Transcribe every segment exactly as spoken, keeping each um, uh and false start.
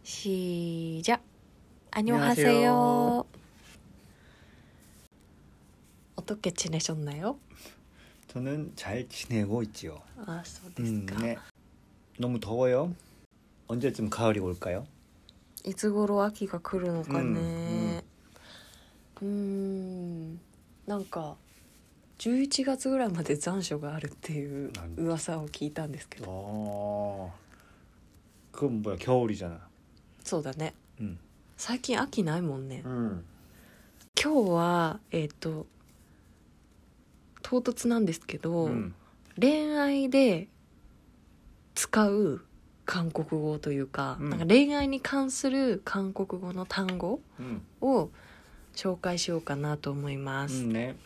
시작. 안녕하세요. 안녕하세요. 어떻게 지내셨나요? 저는 잘 지내고 있지요. 아, そうですか。 음, 네. 너무 더워요. 언제쯤 가을이 올까요? いつ頃秋が来るのかうんね。うーん、なんかじゅういちがつぐらいまで残暑があるっていう噂を聞いたんですけど。 어, 그건 뭐야? 겨울이잖아. そうだね。 음. 最近秋ないもんね。 음. 今日はえっと唐突なんですけど、 음. 恋愛で使う韓国語というか、 うんなんか恋愛に関する韓国語の単語 음. を紹介しようかなと思います、 음, 네.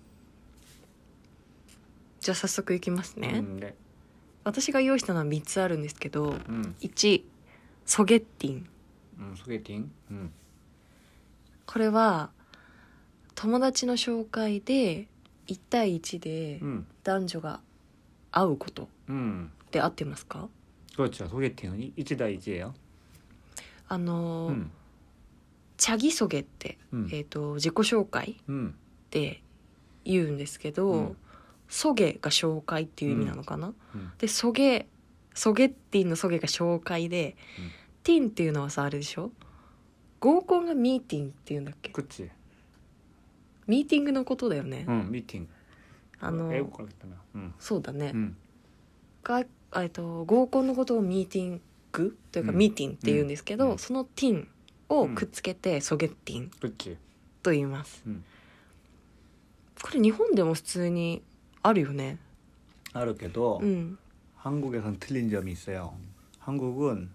じゃあ早速いきますね、 음, 네. 私が用意したのはみっつあるんですけど、 음. いちソゲッティン、 음, 소개팅. 음. これは友達の紹介でいち対いちで 음. 男女が会うこと 음. で合ってますか？ 그렇죠. 소개팅은 이치다 이치예요. あのー 음. チャギソゲって、 음. えーと自己紹介 음. って言うんですけど、 うん、 ソゲが紹介っていう意味なのかな、 うん、 でソゲソゲッティンのソゲが紹介で、 うん、 ティンっていうのはさあれでしょ、合コンがミーティングっていうんだっけ、 그치. ミーティングのことだよね、 응, 미팅. あの 외국 가겠잖아. 응. そうだね、 응. がえっと合コンのことをミーティングというか、 うんミーティンって言うんですけど、 うんそのティンをくっつけて、ソゲッティン 그치. と言います、 うん、 これ日本でも普通にあるよね。 알았게도 うん 한국에선 틀린 점이 있어요. 한국은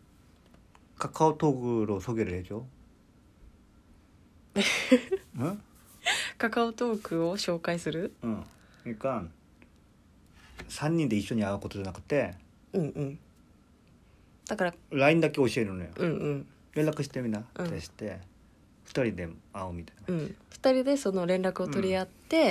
카카오톡으로 소개를 해줘. 응? カカオトークを紹介する。 응. 그러니까 산인데 이緒に会うことじゃなくてうんうん。だから、 ライン だけ教えるのよ。 うんうん。 連絡してみなうんってして二人で会うみたいな。 うん。二人でその連絡を取り合って、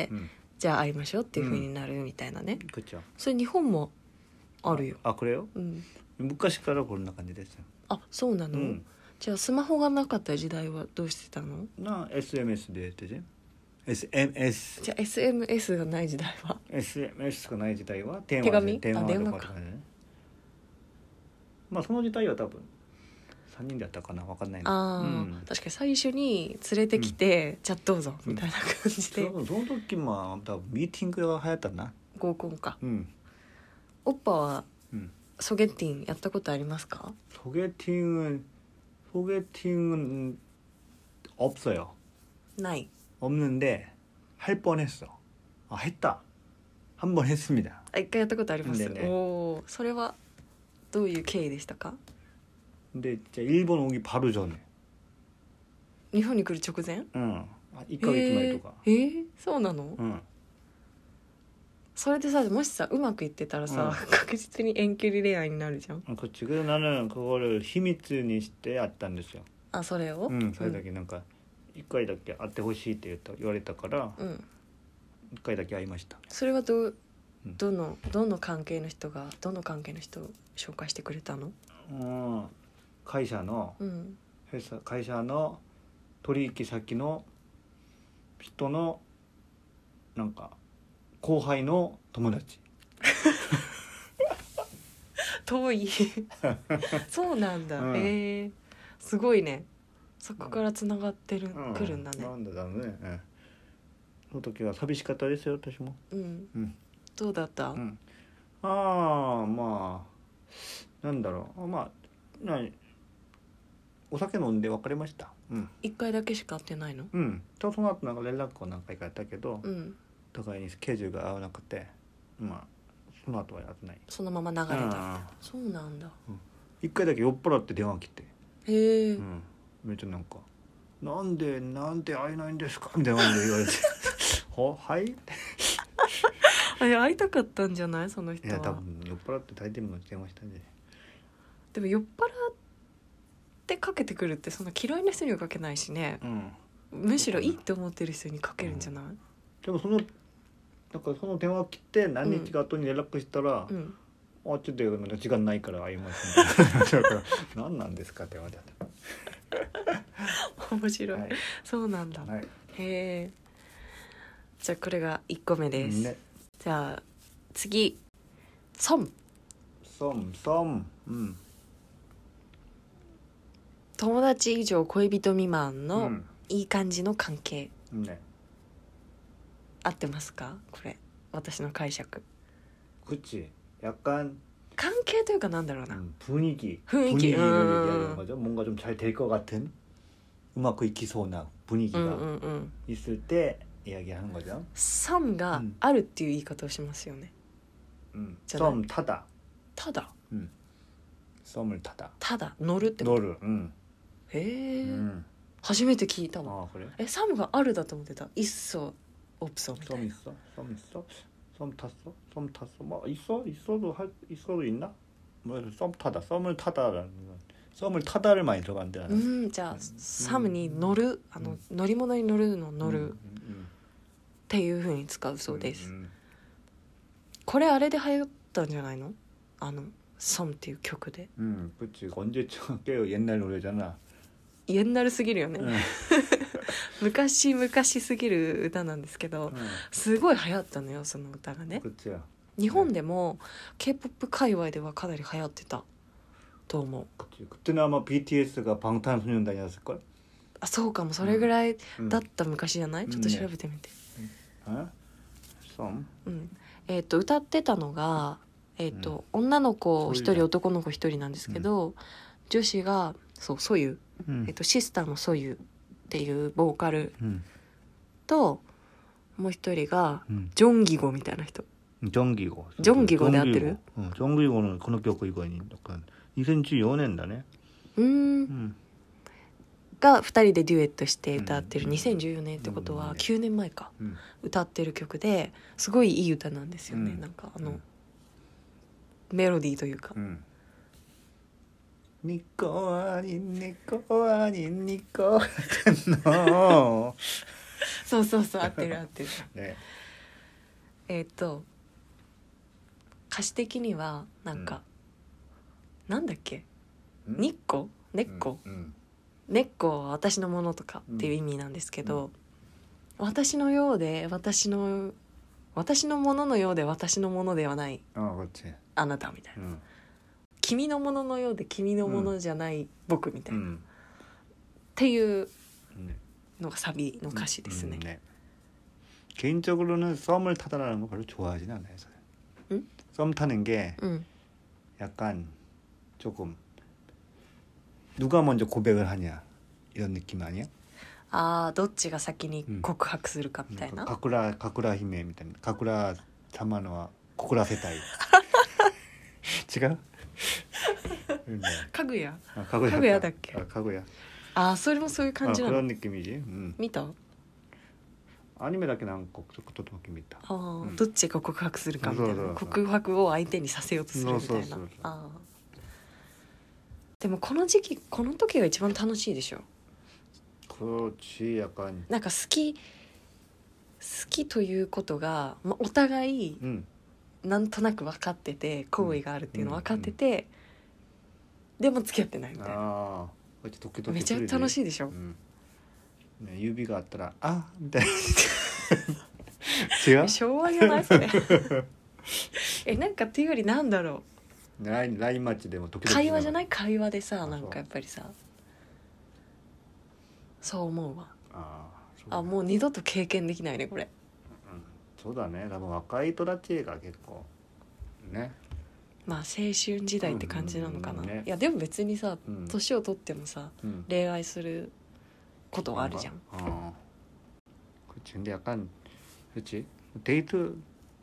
うん。 じゃあ会いましょうっていう風になるみたいなね。 그렇죠. それ日本もあるよ。 아 그래요? うん。 昔から 그런感じですよ。 あ、そうなの、 うんじゃあスマホがなかった時代はどうしてたの？ 나 에스엠에스 で되지? 에스엠에스 じゃあ エスエムエス がない時代は 에스엠에스가 ない時代は電話手紙？ 電話あ、電話か。 とかね。まあその時代は多分さんにんでやったかな、分かんないな。 ああ、 うん確かに最初に連れてきて、じゃあどうぞみたいな感じで、 そその時も多分ミーティングが流行ったな。 合コンか。 うん。 オッパはうん。 ソゲッティンやったことありますか？ 소개팅은 소개팅은 없어요. ない。 없는데 할 뻔했어. 아 했다. 한 번 했습니다. あ、一回やったことあります。 ねねおお、それはどういう経緯でしたか？ 근데 진짜 일본 오기 바로 전에. 日本に来る直前？ 응. 일ヶ月前とか。 えー、えーそうなの？ 응. それでさ、もしさうまくいってたらさ、 うん確実に遠距離恋愛になるじゃん。 그렇지. 그래서 나는 그거를 히미츠니 시대 왔단 됐어요. あ、それを？ 응. それだけなんか一回だけ会ってほしいって言った言われたから、 うん。 一回だけ会いました。 それはどううんどのどの関係の人がどの関係の人を紹介してくれたの？ 어, 会社のうん。 회사会社の取引先の人のなんか後輩の友達。 遠い。そうなんだ。 うんえー、すごいね。そこからつながってる、 うんくるんだね。 なんだろうね。うんその時は寂しかったですよ私も。 うん。 うんどうだった？ うん、ああまあなんだろうまあなお酒飲んで別れました。うん一回だけしか会ってないの？ うんとその後なんか連絡を何回かやったけど、 うん。 お互いにスケジュールが合わなくてまあその後はやってない。 そのまま流れた。 うんそうなんだ。 一回だけ酔っ払って電話来て、 へえ、 うん、めっちゃなんかなんでなんで会えないんですかみたいな感じで言われてははいあれ会いたかったんじゃないその人は。 いや多分酔っ払って大抵の電話したんで。 でも酔っ払ってかけてくるってそんな嫌いな人にはかけないしね。 うんむしろいいって思ってる人にかけるんじゃない？ でもそのなんかその電話来て何日か後に連絡したら、 うん。 あちょっと時間ないから会いますみたいな何なんですかって言われた。 面白い、はい、そうなんだ、はい、へえ。じゃあこれがいっこめです、ね、じゃあ次썸 썸 썸うん友達以上恋人未満のいい感じの関係、 うんね、 合ってますかこれ私の解釈。 그치 약간 関係というかなんだろうな、 음, 분위기 분위기 분위기를 얘기하는 거죠. 뭔가 좀 잘 될 것 같은 음악 이키소나 분위기가 음, 음, 음. 있을 때 이야기하는 거죠. 썸があるっていう言い方をしますよね。 음, 썸 타다. 타다. 음, 썸을 타다. 타다. 乗るってこと。 乗る. 음. へえ、 음. 初めて聞いたわ。 아, 그래? え、썸があるだと思ってた。있어, 없어. 썸 있어? 썸 있어? 썸 탔어? 썸 탔어? 뭐 있어? 있어도 할 있어도 있나? 뭐 썸 타다. 썸을 타다라는 건 썸을 타다를 많이 들어간대. 음, じゃあ 썸に乗る、あの乗り物に乗るの乗るっていう風に使うそうです。これあれで流行ったんじゃないの？あの썸っていう曲で。 음, 그렇지. 언제쯤 꽤 옛날 노래잖아. 옛날すぎるよね。昔昔すぎる歌なんですけど、すごい流行ったのよその歌がね。日本でも K-ポップ 界隈ではかなり流行ってたと思う。 그때는 아마 비티에스가 방탄소년단이었을걸? あ、そうかも。それぐらいだった昔じゃない？ちょっと調べてみて。 あ？썸？ うん。えっと歌ってたのがえっと女の子一人男の子一人なんですけど、女子がそうソユ、えっとシスターのソユっていうボーカルと、もう一人がジョンギゴみたいな人。 ジョンギゴ。 ジョンギゴで合ってる？ ジョンギゴのこの曲以外ににせんじゅうよねんだね。 うーん。がふたりでデュエットして歌ってる、にせんじゅうよねんってことはきゅうねんまえか、歌ってる曲ですごいいい歌なんですよね。なんかあのメロディーというか。 ニコアニニコアニニコのそうそうそう、合ってる合ってる、ね、えっと歌詞的にはなんか、うん、なんだっけ、日光根っこ、うんうん、根っこは私のものとかっていう意味なんですけど、うん、私のようで私の私のもののようで私のものではない あ, あなたみたいな、うん、君のもののようで君のものじゃない僕みたいな、うん、っていうのがサビの歌詞ですね。 음, 네. 개인적으로는 썸을 타다라는 거 별로 좋아하진 않아요. 응? 썸 타는 게 응. 약간 조금 누가 먼저 고백을 하냐 이런 느낌 아니야? 아, どっちが先に告白するかみたいな。 가쿠라 가쿠라姫みたいな。가쿠라様のは告らせたい。違う？ かぐや。 かぐや。 かぐやだっけ？ かぐや。 あ、それもそういう感じなの。 그런 느낌이지. 음. 見た？ 아니메だけなんかちょっとだけ見た。 あ、うん、どっちが告白するかみたいな。そうそうそう、告白を相手にさせようとするみたいな。そうそうそうそう。あ、でもこの時期この時が一番楽しいでしょ。 그렇지 약간 なんか好き好きということが、まあ、お互い、うん、なんとなく分かってて好意があるっていうの分かってて、うんうん、でも付き合ってないみたいな。あ、めちゃ楽しいでしょ、うんね、指があったらあみたいな違う？ 昭和じゃないそれえ、なんかっていうよりなんだろう、ライン、ラインマッチでも時々 会話じゃない？会話でさ、なんかやっぱりさ、そう思うわ。ああ、もう二度と経験できないねこれ、 うん、そうだね。多分若い人たちが結構ね、 まあ青春時代って感じなのかな、うんうんうんね、いやでも別にさ、うん、年を取ってもさ、うん、恋愛することはあるじゃん。ああ、 그치。근데 약간 그치 데이트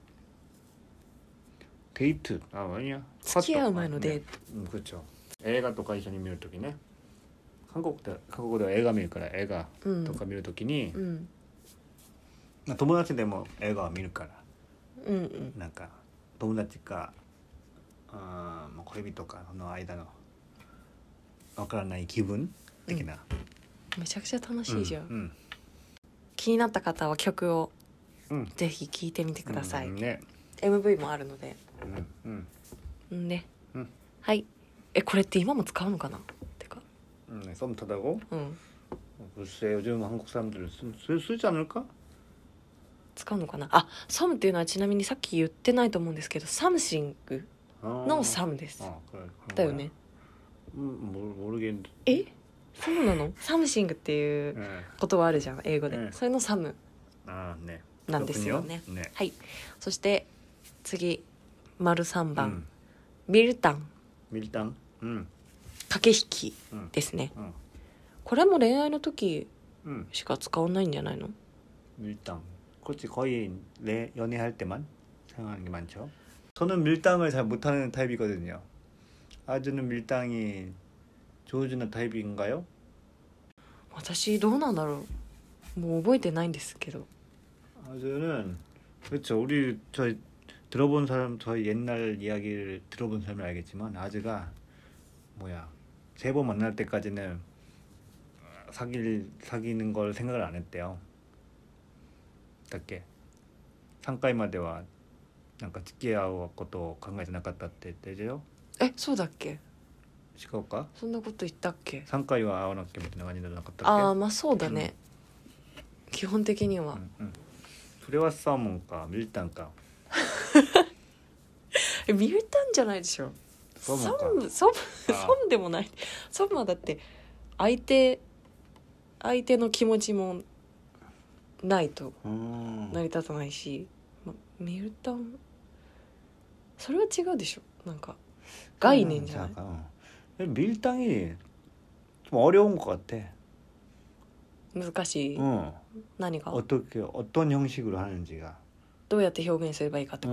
데이트あ、아니야 付き合う前のデート、 うん、그렇죠。映画とか一緒に見るときね、韓国で韓国では映画見るから映画とか見るときに、うんうん、友達でも映画を見るから、うんうん、なんか友達かあ恋人かの間のわからない気分的な、 うん、めちゃくちゃ楽しいじゃん、うんうん、気になった方は曲をぜひ聴いてみてください、うんうんね、エムブイ もあるので、うんうん、 ね、 うん、 はい。えこれって今も使うのかなってか 음, 썸 타다고? 응. 글쎄 요즘 한국 사람들은 쓰, 쓰, 쓰지 않을까? 使うのかなあ、サムっていうのはちなみにさっき言ってないと思うんですけどサムシングのサムです 아, 그래, だよね 음, 모르, 모르겠는데 えそうなのサムシングっていう言葉あるじゃん英語で、 ねそれのサム 아, 네. なんですよね、 네. はい。そして次丸さんばん、 うん、 ミルタン 밀당? 음, 駆け引き 음, ですね、 음, これも恋愛の時 음, しか使わないんじゃないの 밀당. 그렇지 거의 내 연애할 때만 사용하는 게 많죠. 저는 밀당을 잘 못하는 타입이거든요. 아주는 밀당이 좋아지는 타입인가요? 私どうなんだろうもう覚えてないんですけど 아주는 그렇죠. 우리 저 들어본 사람 저희 옛날 이야기를 들어본 사람은 알겠지만 아주가 뭐야 세 번 만날 때까지는 사귈 사귀는 걸 생각을 안 했대요. だっけさんかいまではなんか付き合うことを考えてなかったって言ってるよ。 えそうだっけ違うかそんなこと言ったっけさんかいは会わなきゃみたいな感じじゃなかったっけああまあそうだね、うん、基本的には、 うんうん、それはサーモンかミルタンかえミルタンじゃないでしょサーモンかサムサムサムでもないサムはだって相手相手の気持ちもないと成り立たないし、ま、ミルタンそれは違うでしょなんか概念じゃない、 밀당이 좀 어려운 것 같아. 難しい、 응. 何が 어떻게 어떤 형식으로 하는지가 どうやって表現すればいいかってこと、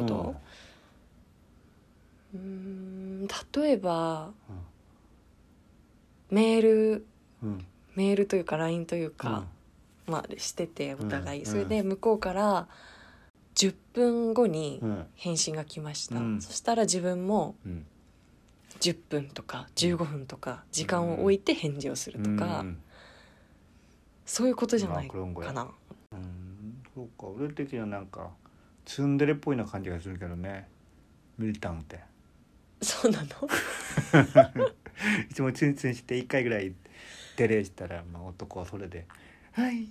うーん例えば、 うん、 メール、 うん、 メールというか ライン というか、うん、まあしててお互い、うん、それで向こうからじゅっぷんごに返信が来ました、うん、そしたら自分もじゅっぷんとかじゅうごふんとか時間を置いて返事をするとか、うん、そういうことじゃないかな。 うん、そうか。俺的にはなんかツンデレっぽいな感じがするけどね。ミルタンって。 そうなの？ いつもツンツンしていっかいぐらいデレしたら、まあ、男はそれではい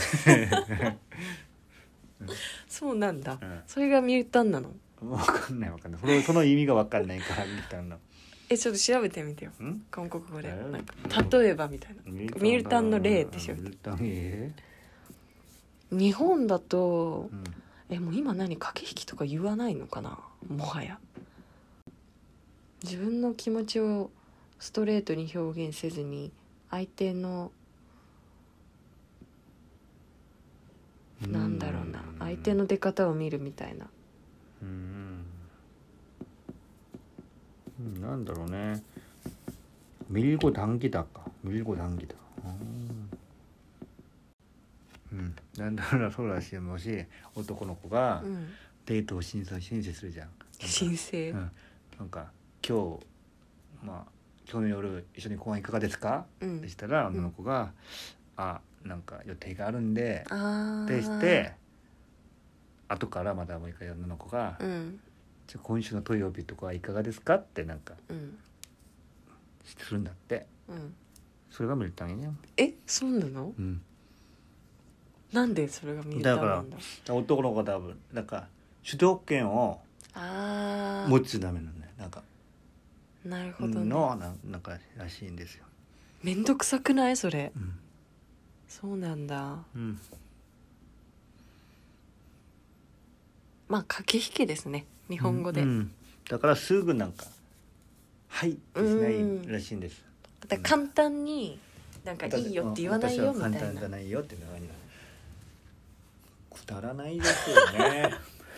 そうなんだ、 うん、 それがミルタンなの？ 分かんない分かんないその、その意味が分かんないからミルタンのえちょっと調べてみてよ韓国語でなんか例えばみたいなミルタンの例でしょ。 ミルタンえ日本だと、うん、えもう今何駆け引きとか言わないのかなもはや自分の気持ちをストレートに表現せずに相手のなんだろうな相手の出方を見るみたいなうんなんだろうね밀고 당기다か밀고 당기다うんなんだろうなそうらしいもし男の子がデートを申請申請するじゃん申請、 うん、なんか今日まあ今日の夜一緒に公園いかがですか、うん、でしたら女の子が、うん、あなんか予定があるんででして後からまたもう一回女の子が、うん、じゃ今週の土曜日とかはいかがですかってなんか、うん、するんだって、うん、それがミルタンやねえそうなの、うん、なんでそれがミルタンなんだだから男の子が多分なんか主導権を持つためのねなんかなるほどねのななんからしいんですよ。 めんどくさくないそれ、うん、そうなんだ、うん、まあ駆け引きですね日本語で、うんうん、 だからすぐなんかはいってしないらしいんです。 だから簡単になんかいいよって言わないよみたいな。 私は簡単じゃないよっていうのがくだらないですよね。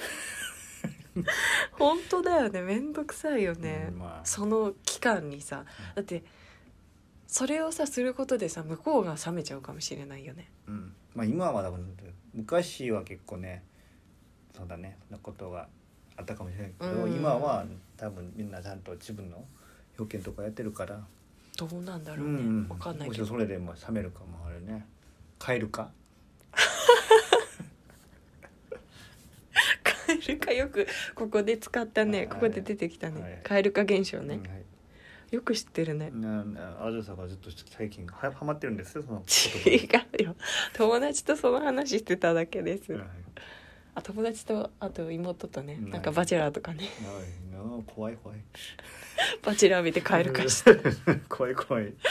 本当だよねめんどくさいよね、うんまあ、その期間にさだってそれをさすることでさ向こうが冷めちゃうかもしれないよね、 うんまあ、今は多分昔は結構ねそうだねそんなことがあったかもしれないけど、うん、今は多分みんなちゃんと自分の表現とかやってるからどうなんだろうね、うん、分かんないけどもしそれでも冷めるかもあるね帰るか帰る蛙化よくここで使ったね、ここで出てきたね、はい、蛙化現象ね、はい、よく知ってるね。 あずさがずっと最近はハマってるんですよ、その違うよ、友達とその話してただけです、はい、あ友達とあと妹とね、なんかバチェラーとかね、 はい、怖い怖いバチェラー見て蛙化して怖い怖い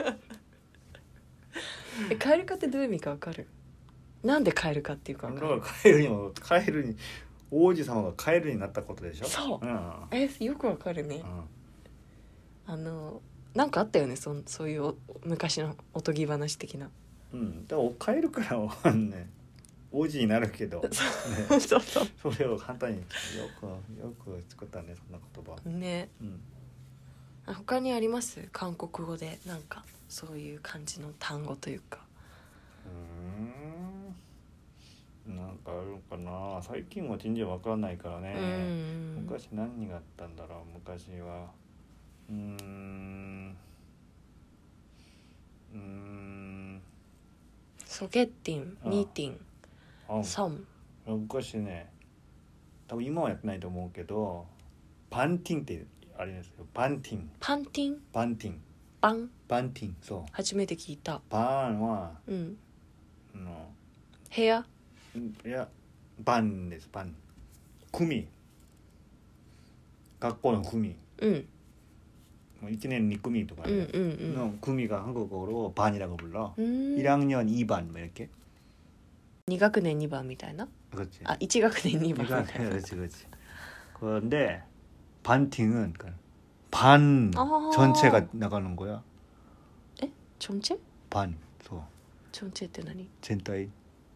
え蛙化ってどういう意味かわかる？なんで蛙化っていうかわかる？ カエルにもカエルに王子様がカエルになったことでしょ。 そう、 うん、 えよくわかるね、うん、あのなんかあったよね、 そ, そういう昔のおとぎ話的な。 うんだからカエルからね王子になるけど、ね、 そうそう、 それを簡単によくよく作ったね、そんな言葉ね、うん、他にあります？韓国語でなんかそういう感じの単語というか。 うーんなんかあるのかな、最近は全然わからないからね、うん、昔何があったんだろう。昔はうーんうーんソゲッティン、ニーティン、サム。 昔ね、多分今はやってないと思うけど、パンティンってあれですよ。パンティン。 パンティン。 パンティン。 パン。 パンティン、そう。 初めて聞いた。 パンは、 うん。 の部屋？ いや、パンです。パン。組。学校の組。 うん。 いちねんに組とかね、 うんうんうん、 の組が한국어로 반이라고 불러. 음. 일 학년 이 반 뭐 이렇게. 이学年にばんみたいな. 그렇지. 아, 일学年にばん. 그렇지, 그렇지. 그런데 반팅은 반 아~ 전체가 나가는 거야. 에? 전체? 반. 소. 전체って何? 전체.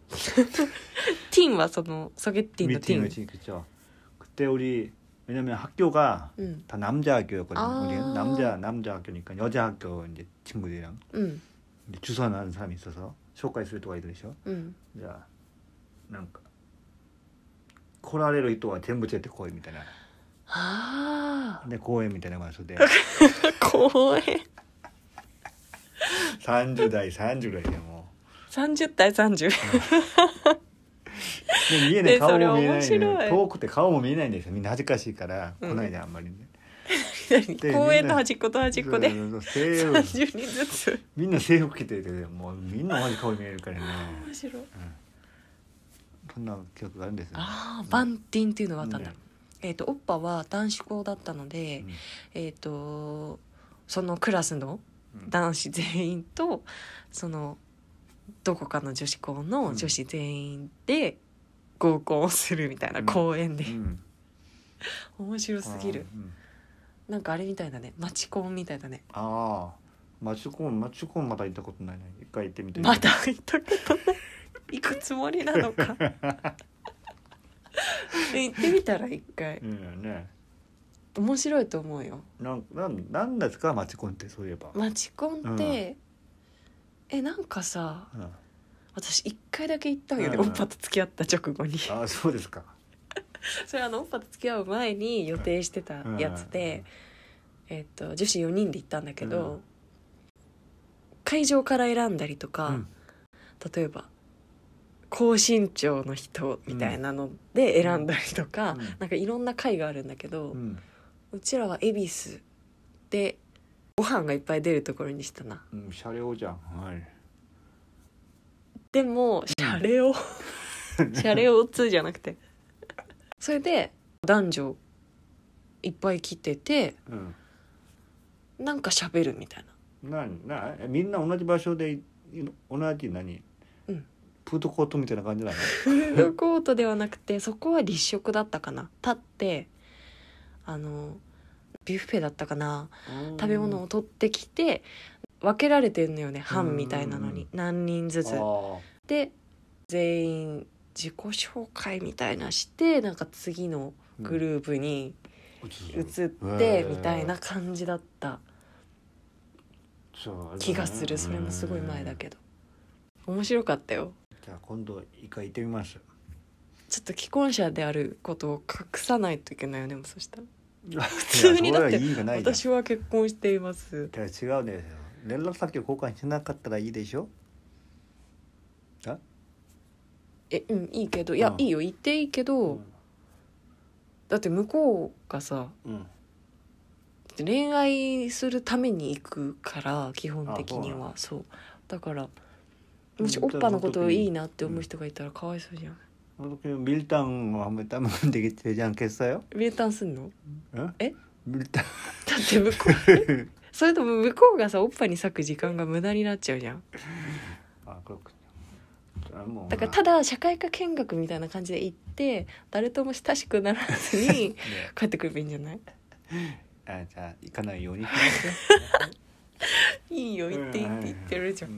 팀은 その 소개팅の 팀. 미팅이지, 그렇죠. 그때 우리 왜냐면 학교가 응. 다 남자 학교였거든요. 아~ 우리는 남자 남자 학교니까 여자 학교 이제 친구들이랑 응. 이제 주선하는 사람이 있어서紹介する人がいるでしょ。じゃあなんか来られる人は全部連れてこいみたいな。ああ。で公園みたいな場所で。 公園。 さんじゅう代さんじゅう代でもう。 さんじゅう代さんじゅう。 で見えない、顔も見えない、ね、遠くて顔も見えないんですよ。みんな恥ずかしいから来ないで、あんまりね。 公園の端っこと端っこでさんじゅうにんずつみんな制服着てて、もうみんな同じ顔見えるからね。 面白い、うん、 そんな記憶があるんですよ、ね、 ああ、バンティンっていうのがあったんだ、うん、えっ、ー、とオッパは男子校だったので、うん、えっ、ー、とそのクラスの男子全員とそのどこかの女子校の女子全員で合コンをするみたいな、公園で、うんうん、面白すぎる、なんかあれみたいだね、マチコンみたいだね。 ああ、マチコン、マチコンまだ行ったことないね。一回行ってみて。 まだ行ったことない。行くつもりなのか。行ってみたら一回。うんね。面白いと思うよ。 なん、なん、なんですかマチコンって、そういえば。 マチコンって、うん、えなんかさ、うん、私一回だけ行ったんよね、うん、オッパと付き合った直後に。 ああ、そうですか。 それあのオッパと付き合う前に予定してたやつで、うん、えー、と女子よにんで行ったんだけど、うん、会場から選んだりとか、うん、例えば高身長の人みたいなので選んだりとか、うん、なんかいろんな会があるんだけど、うん、うちらは恵比寿でご飯がいっぱい出るところにしたな、 うん、シャレオじゃん、はい、 でもシャレオ、うん、シャレオにじゃなくてそれで男女いっぱい来てて、うん、なんか喋るみたいな。ななみんな同じ場所で同じ何、うん、フードコートみたいな感じなの？ フードコートではなくて、そこは立食だったかな。立ってあのビュッフェだったかな、食べ物を取ってきて分けられてんのよね、班みたいなのに何人ずつで全員自己紹介みたいなして、なんか次のグループに移ってみたいな感じだった気がする。それもすごい前だけど面白かったよ。 じゃあ今度一回行ってみます。 ちょっと既婚者であることを隠さないといけないよね。もうそしたら普通にだって私は結婚しています。 違うんですよ。連絡先を交換しなかったらいいでしょ。あえうんいいけど、いや、うん、いいよ言っていいけど、うん、 だって向こうがさ、うん、恋愛するために行くから基本的には。そう、だからもしおっぱのことをいいなって思う人がいたらかわいそうじゃん。 밀당을한번따면되겠되지않겠어요 밀당すんの？え？ 밀당。 だって向こうそれとも向こうがさおっぱに割く時間が無駄になっちゃうじゃん。 あ、그렇군요。 だからただ社会科見学みたいな感じで行って誰とも親しくならずに帰ってくればいいんじゃない？ あ、じゃあ行かないようにしますよ。 いいよ行っていいって言ってるじゃん。うん、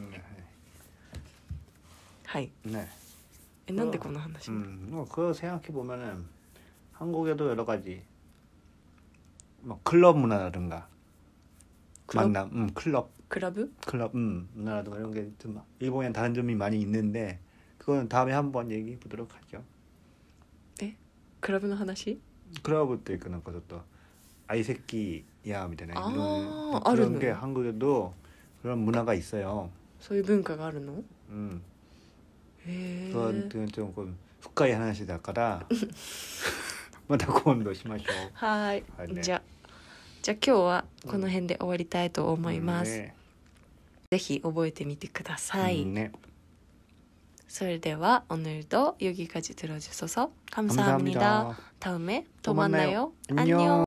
はい。ね。え、なんでこの話？ うん、뭐 그거 생각해 보면은 한국에도 여러 가지 뭐 클럽 문화라든가 클럽? 만남, 음, 클럽, 클럽, 클럽, 음, 문화라든가 이런 게 좀 일본엔 다른 점이 많이 있는데 그거는 다음에 한번 얘기해 보도록 하죠. 에? 클럽의話? 클럽っていうかなんかちょっと愛새끼 야みたいな 아, 그런 게 한국에도 그런 문화가 있어요. そういう文化があるの? 음. へえ。 그건 좀深い話だからまた今度しましょう。 はい、はい、ね、じゃあじゃあ今日はこの辺で終わりたいと思います、うんね、ぜひ覚えてみてください、うんね、それでは오늘도 여기까지 들어주셔서 감사합니다. 다음에 또 만나요. 안녕.